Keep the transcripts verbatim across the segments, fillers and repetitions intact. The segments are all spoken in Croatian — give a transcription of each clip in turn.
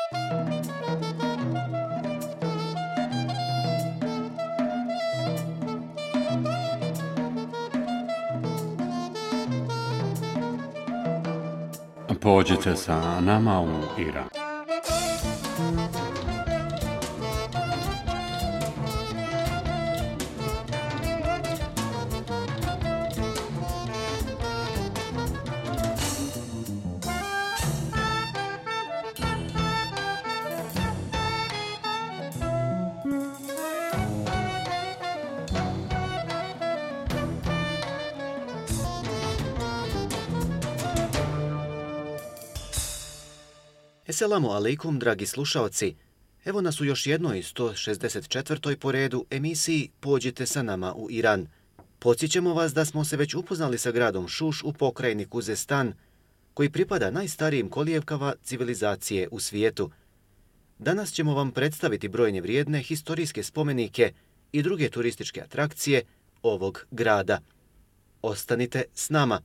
Pođite sa nama u Iran. Eselamu alaikum, dragi slušaoci. Evo nas u još jednoj sto šezdeset četvrtoj po redu emisiji Pođite sa nama u Iran. Podsjećamo vas da smo se već upoznali sa gradom Šuš u pokrajini Kuzestan, koji pripada najstarijim kolijevkama civilizacije u svijetu. Danas ćemo vam predstaviti brojne vrijedne historijske spomenike i druge turističke atrakcije ovog grada. Ostanite s nama.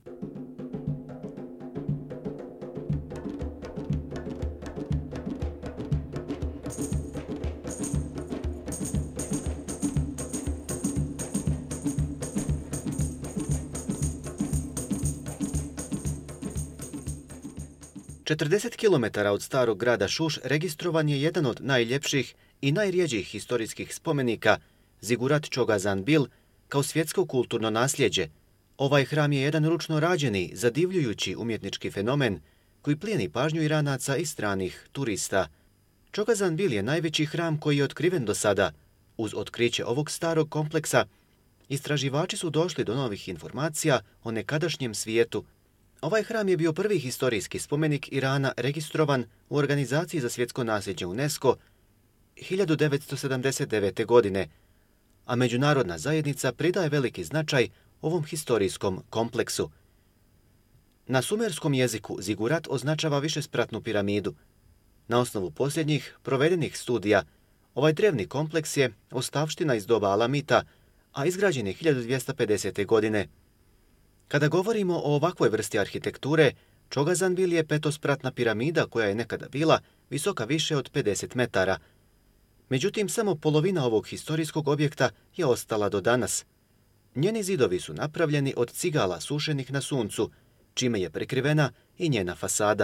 četrdeset kilometara od starog grada Šuš registrovan je jedan od najljepših i najrjeđih historijskih spomenika, Zigurat Čogazan-Bil, kao svjetsko kulturno nasljeđe. Ovaj hram je jedan ručno rađeni, zadivljujući umjetnički fenomen koji plijeni pažnju Iranaca i stranih turista. Čogazan-Bil je najveći hram koji je otkriven do sada. Uz otkriće ovog starog kompleksa, istraživači su došli do novih informacija o nekadašnjem svijetu. Ovaj hram je bio prvi historijski spomenik Irana registrovan u Organizaciji za svjetsko nasljeđe UNESCO hiljadu devetsto sedamdeset devete. godine, a međunarodna zajednica pridaje veliki značaj ovom historijskom kompleksu. Na sumerskom jeziku zigurat označava višespratnu piramidu. Na osnovu posljednjih provedenih studija, ovaj drevni kompleks je ostavština iz doba Alamita, a izgrađen je hiljadu dvjesto pedesete. godine. Kada govorimo o ovakvoj vrsti arhitekture, Čogazan-Bil je petospratna piramida koja je nekada bila visoka više od pedeset metara. Međutim, samo polovina ovog historijskog objekta je ostala do danas. Njeni zidovi su napravljeni od cigala sušenih na suncu, čime je prekrivena i njena fasada.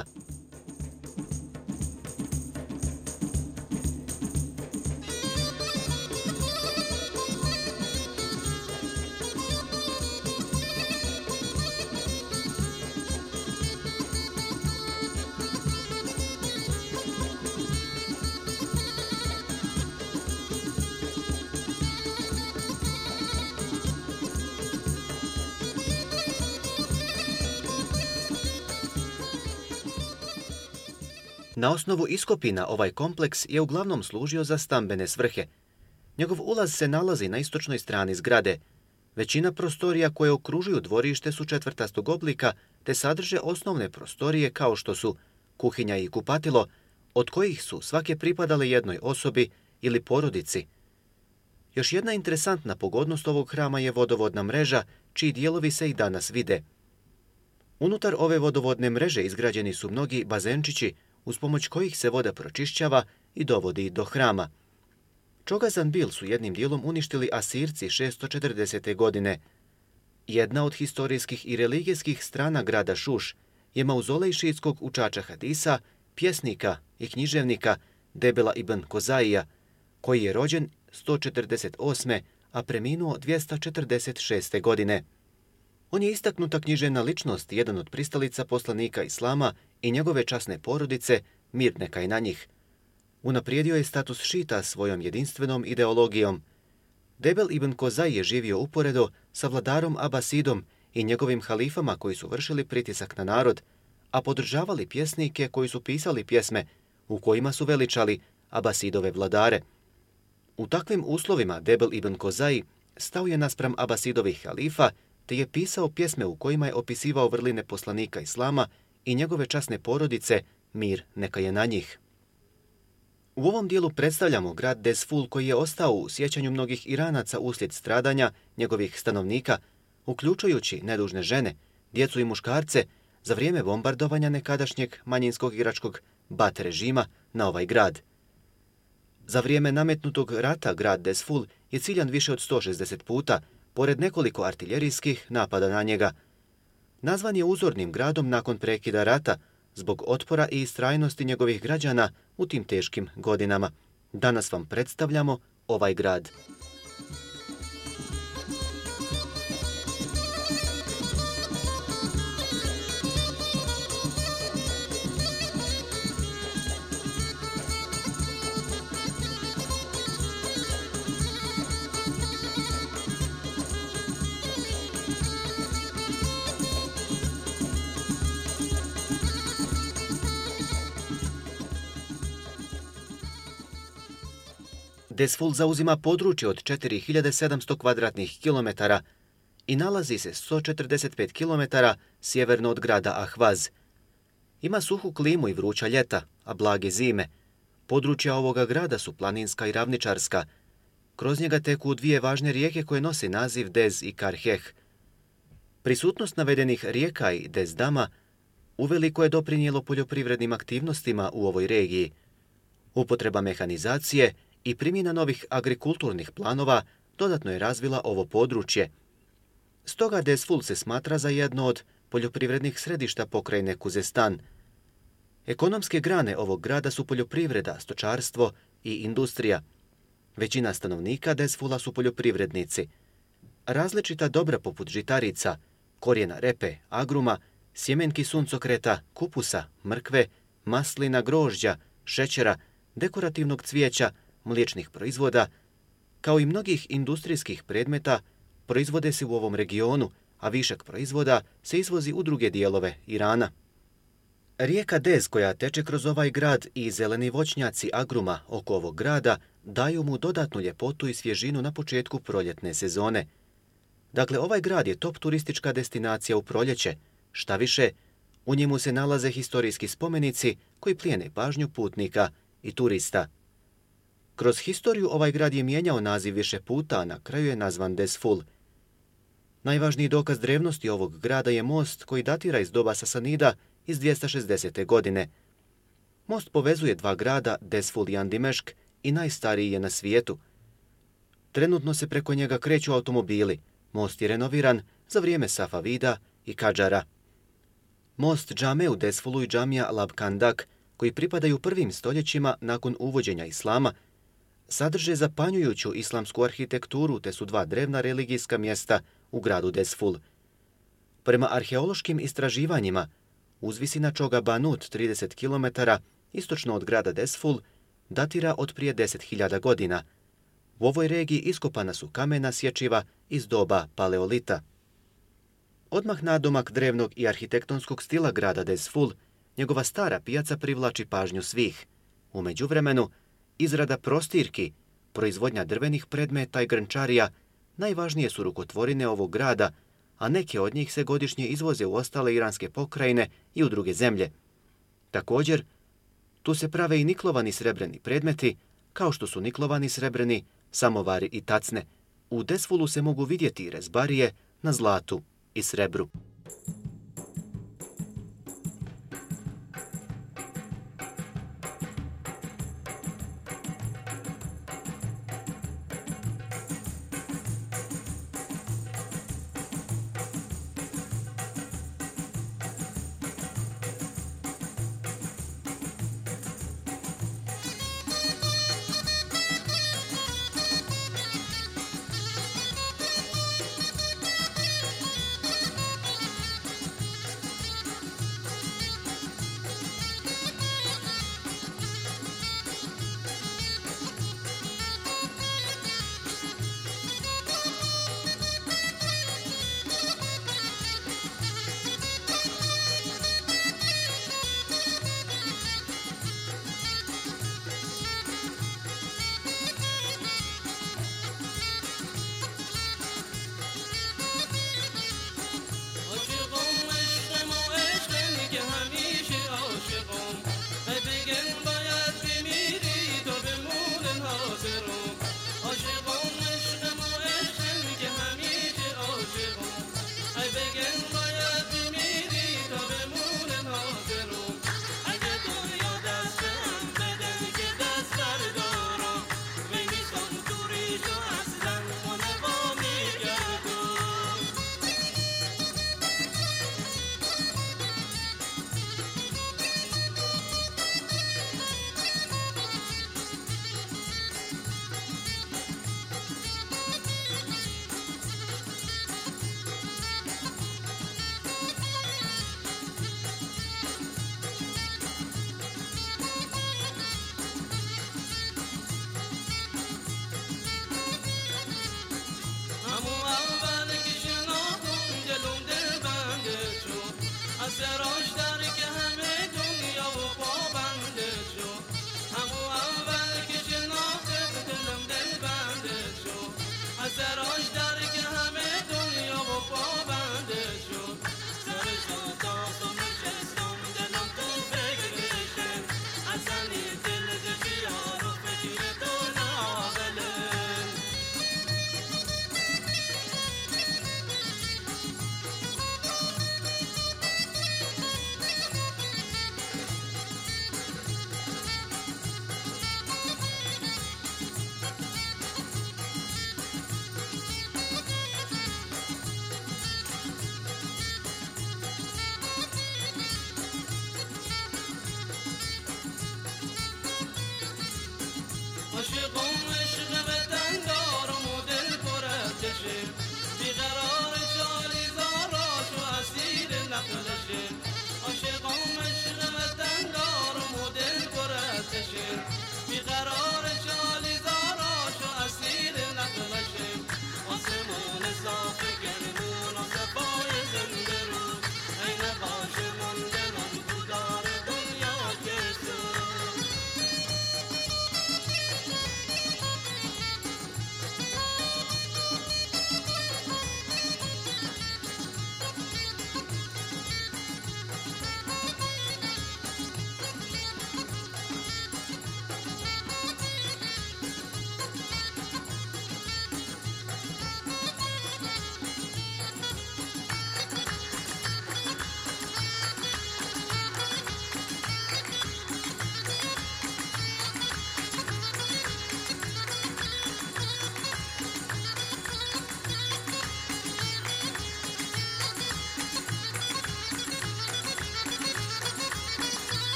Na osnovu iskopina ovaj kompleks je uglavnom služio za stambene svrhe. Njegov ulaz se nalazi na istočnoj strani zgrade. Većina prostorija koje okružuju dvorište su četvrtastog oblika, te sadrže osnovne prostorije kao što su kuhinja i kupatilo, od kojih su svake pripadale jednoj osobi ili porodici. Još jedna interesantna pogodnost ovog hrama je vodovodna mreža, čiji dijelovi se i danas vide. Unutar ove vodovodne mreže izgrađeni su mnogi bazenčići, uz pomoć kojih se voda pročišćava i dovodi do hrama. Čogazan-Bil su jednim dijelom uništili Asirci šesto četrdesete. godine. Jedna od historijskih i religijskih strana grada Šuš je mauzolej šiitskog učača hadisa, pjesnika i književnika Debela ibn Kozaija, koji je rođen sto četrdeset osme. a preminuo dvjesto četrdeset šeste. godine. On je istaknuta književna ličnost, jedan od pristalica poslanika Islama i njegove časne porodice, mir neka je na njih. Unaprijedio je status šita svojom jedinstvenom ideologijom. Debel ibn Kozaj je živio uporedo sa vladarom Abasidom i njegovim halifama koji su vršili pritisak na narod, a podržavali pjesnike koji su pisali pjesme u kojima su veličali Abasidove vladare. U takvim uslovima Debel ibn Kozaj stao je naspram Abasidovih halifa te je pisao pjesme u kojima je opisivao vrline poslanika Islama i njegove časne porodice, mir neka je na njih. U ovom dijelu predstavljamo grad Dezful koji je ostao u sjećanju mnogih Iranaca uslijed stradanja njegovih stanovnika, uključujući nedužne žene, djecu i muškarce, za vrijeme bombardovanja nekadašnjeg manjinskog iračkog Bat režima na ovaj grad. Za vrijeme nametnutog rata grad Desful je ciljan više od sto šezdeset puta, pored nekoliko artiljerijskih napada na njega. Nazvan je uzornim gradom nakon prekida rata, zbog otpora i istrajnosti njegovih građana u tim teškim godinama. Danas vam predstavljamo ovaj grad. Desful zauzima područje od četiri hiljade sedamsto kvadratnih kilometara i nalazi se sto četrdeset pet kilometara sjeverno od grada Ahvaz. Ima suhu klimu i vruća ljeta, a blage zime. Područja ovoga grada su planinska i ravničarska. Kroz njega teku dvije važne rijeke koje nose naziv Dez i Karheh. Prisutnost navedenih rijeka i Dez dama uveliko je doprinijelo poljoprivrednim aktivnostima u ovoj regiji. Upotreba mehanizacije i primjena novih agrikulturnih planova dodatno je razvila ovo područje. Stoga Desful se smatra za jedno od poljoprivrednih središta pokrajine Kuzestan. Ekonomske grane ovog grada su poljoprivreda, stočarstvo i industrija. Većina stanovnika Desfula su poljoprivrednici. Različita dobra poput žitarica, korijena repe, agruma, sjemenki suncokreta, kupusa, mrkve, maslina, grožđa, šećera, dekorativnog cvijeća, mliječnih proizvoda, kao i mnogih industrijskih predmeta, proizvode se u ovom regionu, a višak proizvoda se izvozi u druge dijelove Irana. Rijeka Dez koja teče kroz ovaj grad i zeleni voćnjaci agruma oko ovog grada daju mu dodatnu ljepotu i svježinu na početku proljetne sezone. Dakle, ovaj grad je top turistička destinacija u proljeće. Šta više, u njemu se nalaze historijski spomenici koji plijene pažnju putnika i turista. Kroz historiju ovaj grad je mijenjao naziv više puta, a na kraju je nazvan Desful. Najvažniji dokaz drevnosti ovog grada je most koji datira iz doba Sasanida iz dvjesto šezdesete. godine. Most povezuje dva grada, Desful i Andimešk, i najstariji je na svijetu. Trenutno se preko njega kreću automobili. Most je renoviran za vrijeme Safavida i Kadžara. Most džame u Desfulu i džamija Labkandak, koji pripadaju prvim stoljećima nakon uvođenja islama, sadrže zapanjujuću islamsku arhitekturu te su dva drevna religijska mjesta u gradu Desful. Prema arheološkim istraživanjima, uzvisina Čoga Banut, trideset kilometara istočno od grada Desful, datira od prije deset hiljada godina. U ovoj regiji iskopana su kamena sječiva iz doba paleolita. Odmah nadomak drevnog i arhitektonskog stila grada Desful, njegova stara pijaca privlači pažnju svih. U međuvremenu, izrada prostirki, proizvodnja drvenih predmeta i grnčarija najvažnije su rukotvorine ovog grada, a neke od njih se godišnje izvoze u ostale iranske pokrajine i u druge zemlje. Također, tu se prave i niklovani srebreni predmeti, kao što su niklovani srebreni, samovari i tacne. U Desfulu se mogu vidjeti rezbarije na zlatu i srebru.